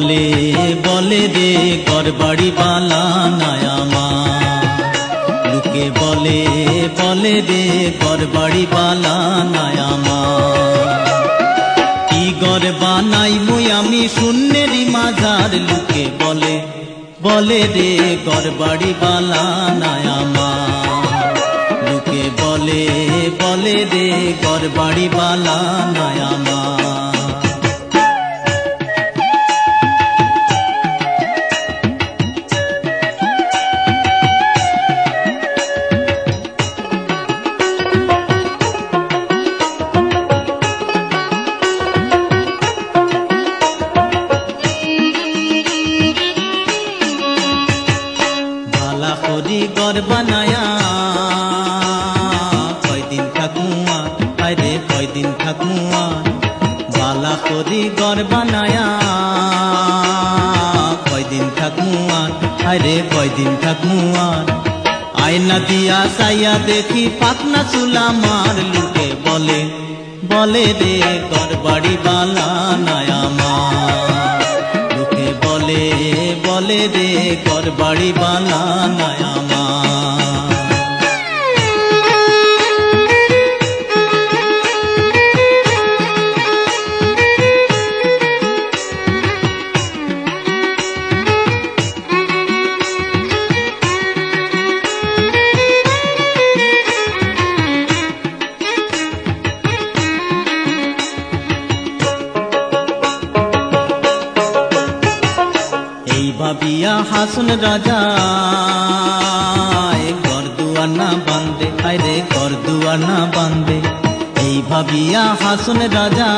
বলে বলে রে ঘর বাড়ি বালা নায়ামা লোকে বলে বলে রে ঘর বাড়ি বালা নায়ামা কি ঘর বানাই মুই আমি শূন্যেরই মাঝার লোকে বলে বলে রে ঘর বাড়ি বালা নায়ামা লোকে বলে বলে রে ঘর বাড়ি বালা নায়ামা ঘর বানায়া কয়দিন থাকুয়া আরে কয়দিন থাকুয়া বালা করি ঘর বানায়া কয়দিন থাকুয়া আরে কয়দিন থাকুয়া আয়না দিয়া সাইয়া দেখি পাকনা চুলা মার লুকে বলে বলে রে ঘর বাড়ি বালা নায়ামা লুকে বলে বলে রে ঘর বাড়ি বালা নায়ামা ভাবিয়া হাসুন রাজা ঘর দুয়ার না বান্ধে আরে ঘর দুয়ার না বান্ধে এই ভাবিয়া হাসুন রাজা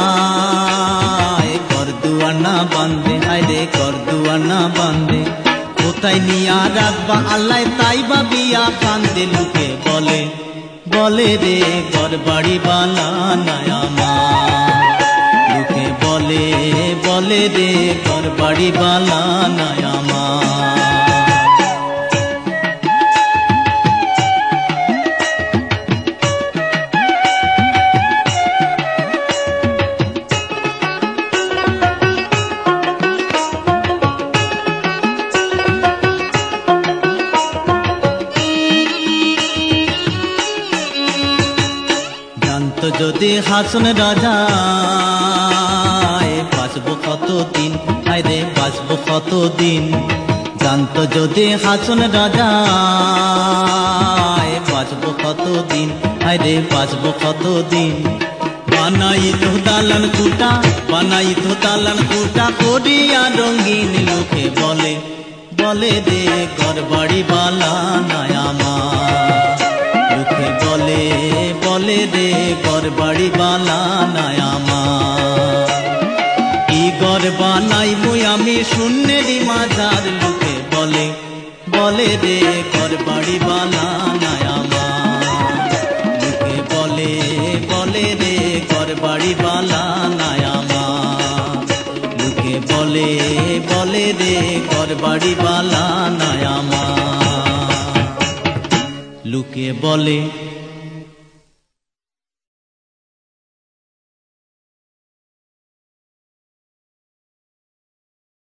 ঘর দুয়ার না বান্ধে আরে ঘর দুয়ার না বান্ধে কোথায় নিয়া রাখবা আল্লাহ তাই ভাবিয়া কান্দে লোকে বলে বলে রে ঘর বাড়ি বালা নায়ামা লোকে বলে বলে রে ঘর বাড়ি বালা নায়ামা জানত যদি হাসুন রাজা বাঁচবো কতদিন আরে বাঁচবো কতদিন জানতো যদি হাসুন রাজা বাঁচবো কতদিন আরে বাঁচবো কতদিন বানাইতো দালান কুটা বানাইতো দালান কুটা করিয়া রঙিন লোকে বলে বলে রে ঘর বাড়ি বালা নায়ামা লোকে বলে বলে রে ঘর বাড়ি বালা নায়ামা ঘর বানাই মুই আমি শূন্যেরই মাঝার লোকে বলে বলে রে ঘর বাড়ি বালা নায়ামা লোকে বলে বলে রে ঘর বাড়ি বালা নায়ামা লোকে বলে বলে রে ঘর বাড়ি বালা নায়ামা লোকে বলে